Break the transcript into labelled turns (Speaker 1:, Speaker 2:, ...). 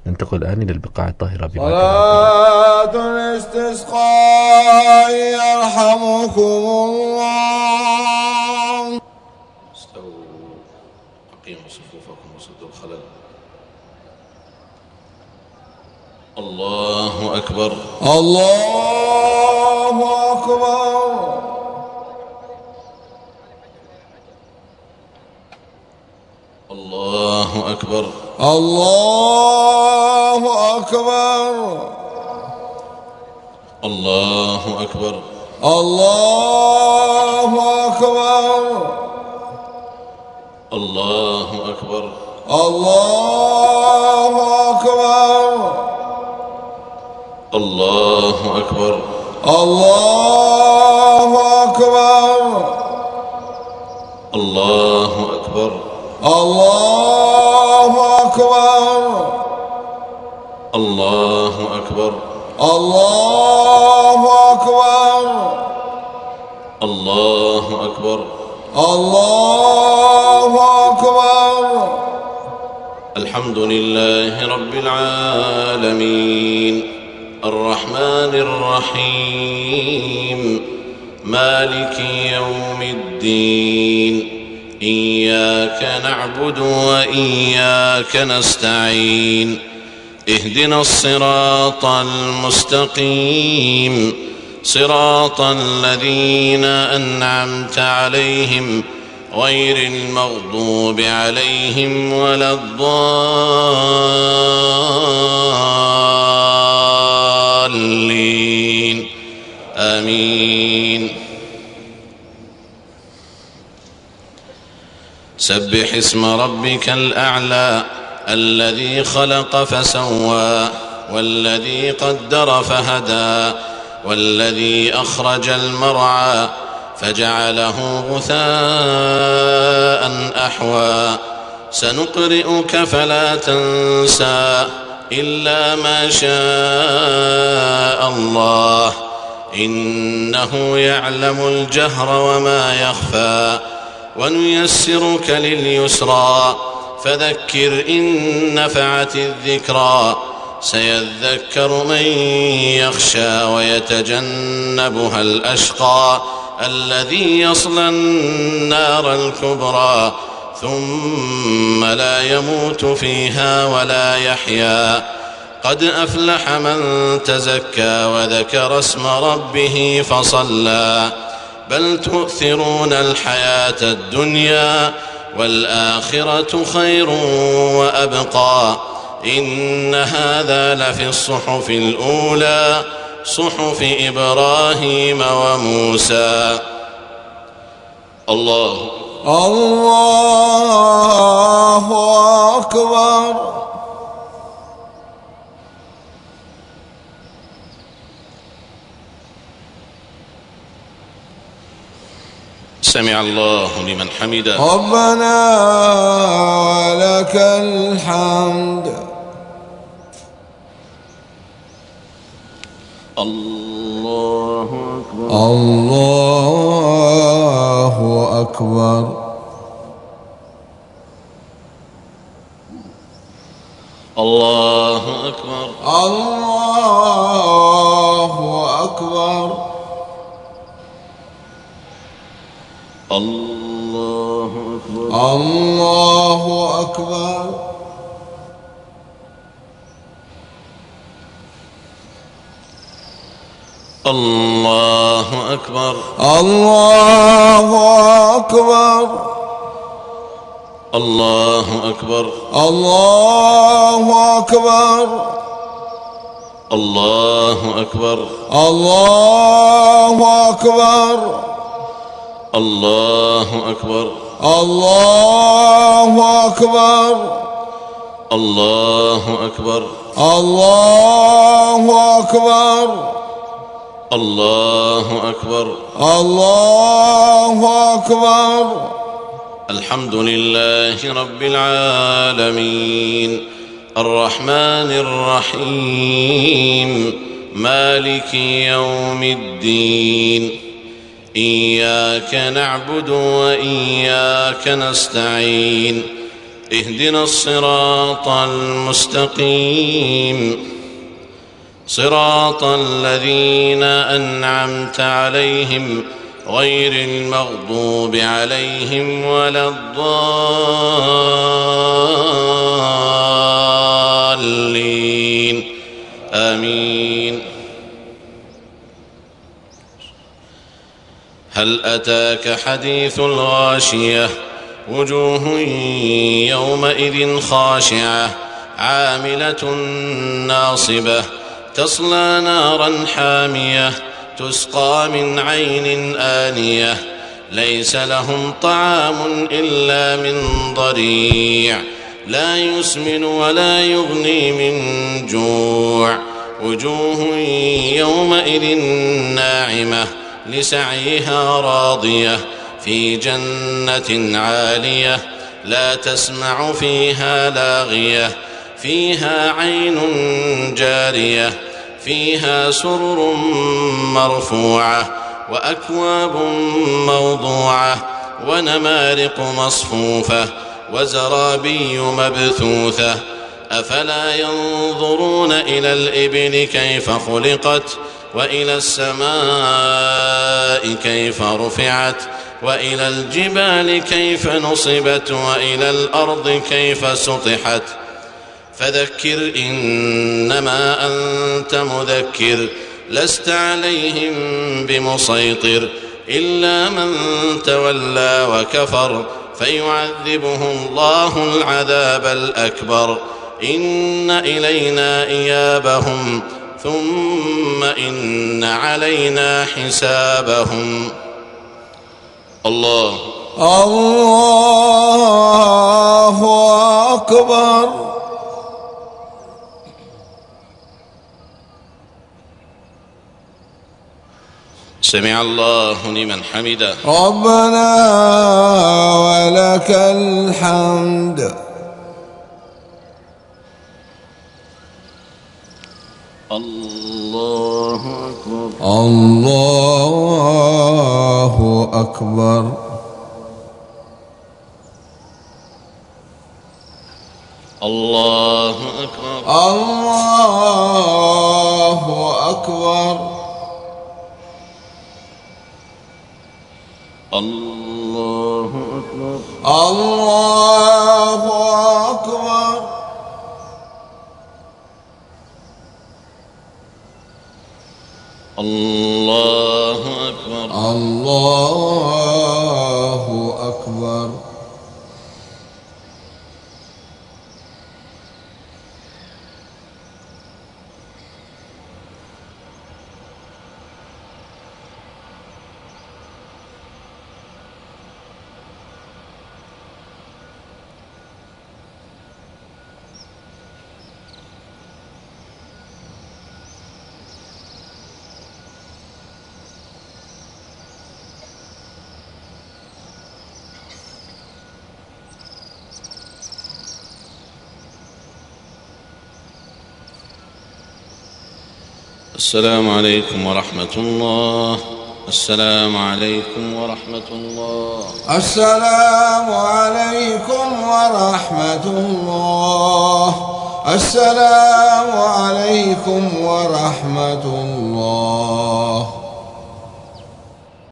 Speaker 1: ننتقل الآن إلى البقاع الطاهرة.
Speaker 2: صلاة الاستسقاء يرحمكم الله.
Speaker 3: استووا أقيموا صفوفكم وسدوا الخلل. الله أكبر
Speaker 2: الله أكبر.
Speaker 3: الله أكبر
Speaker 2: الله أكبر.
Speaker 3: الله أكبر
Speaker 2: الله أكبر.
Speaker 3: الله أكبر
Speaker 2: الله أكبر.
Speaker 3: الله أكبر
Speaker 2: الله أكبر.
Speaker 3: الله أكبر
Speaker 2: الله أكبر.
Speaker 3: الله أكبر
Speaker 2: الله أكبر.
Speaker 3: الله أكبر
Speaker 2: الله أكبر.
Speaker 3: الحمد لله رب العالمين الرحمن الرحيم مالك يوم الدين إياك نعبد وإياك نستعين اهدنا الصراط المستقيم صراط الذين أنعمت عليهم غير المغضوب عليهم ولا الضالين آمين. سبح اسم ربك الأعلى الذي خلق فسوى والذي قدر فهدى والذي أخرج المرعى فجعله غثاء أحوى سنقرئك فلا تنسى إلا ما شاء الله إنه يعلم الجهر وما يخفى ونيسرك لليسرى فذكر إن نفعت الذكرى سيذكر من يخشى ويتجنبها الأشقى الذي يصلى النار الكبرى ثم لا يموت فيها ولا يحيا قد أفلح من تزكى وذكر اسم ربه فصلى بل تؤثرون الحياة الدنيا والآخرة خير وأبقى إن هذا لفي الصحف الأولى صحف إبراهيم وموسى. الله
Speaker 2: الله أكبر.
Speaker 3: سمع الله لمن حمده.
Speaker 2: ربنا ولك الحمد.
Speaker 3: الله أكبر
Speaker 2: الله أكبر.
Speaker 3: الله أكبر
Speaker 2: الله أكبر.
Speaker 3: الله أكبر
Speaker 2: الله أكبر.
Speaker 3: الله أكبر
Speaker 2: الله أكبر.
Speaker 3: الله أكبر
Speaker 2: الله أكبر.
Speaker 3: الله أكبر
Speaker 2: الله أكبر.
Speaker 3: الله أكبر
Speaker 2: الله أكبر.
Speaker 3: الله أكبر
Speaker 2: الله أكبر.
Speaker 3: الله أكبر
Speaker 2: الله أكبر.
Speaker 3: الحمد لله رب العالمين الرحمن الرحيم مالك يوم الدين إياك نعبد وإياك نستعين اهدنا الصراط المستقيم صراط الذين أنعمت عليهم غير المغضوب عليهم ولا الضالين آمين. هل أتاك حديث الغاشية وجوه يومئذ خاشعة عاملة ناصبة تصلى نارا حامية تسقى من عين آنية ليس لهم طعام إلا من ضريع لا يسمن ولا يغني من جوع وجوه يومئذ ناعمة لسعيها راضية في جنة عالية لا تسمع فيها لاغية فيها عين جارية فيها سرر مرفوعة وأكواب موضوعة ونمارق مصفوفة وزرابي مبثوثة أفلا ينظرون إلى الإبل كيف خلقت وإلى السماء كيف رفعت وإلى الجبال كيف نصبت وإلى الأرض كيف سطحت فذكر إنما أنت مذكر لست عليهم بمسيطر إلا من تولى وكفر فيعذبه الله العذاب الأكبر إن إلينا إيابهم ثم إن علينا حسابهم. الله
Speaker 2: أكبر.
Speaker 3: سمع الله لمن حمده.
Speaker 2: ربنا ولك الحمد.
Speaker 3: الله أكبر.
Speaker 2: الله أكبر.
Speaker 3: الله أكبر.
Speaker 2: الله أكبر.
Speaker 3: الله أكبر.
Speaker 2: الله أكبر.
Speaker 3: الله أكبر.
Speaker 2: الله أكبر.
Speaker 3: السلام عليكم ورحمة الله. السلام عليكم ورحمة الله.
Speaker 2: السلام عليكم ورحمة الله. السلام عليكم ورحمة الله.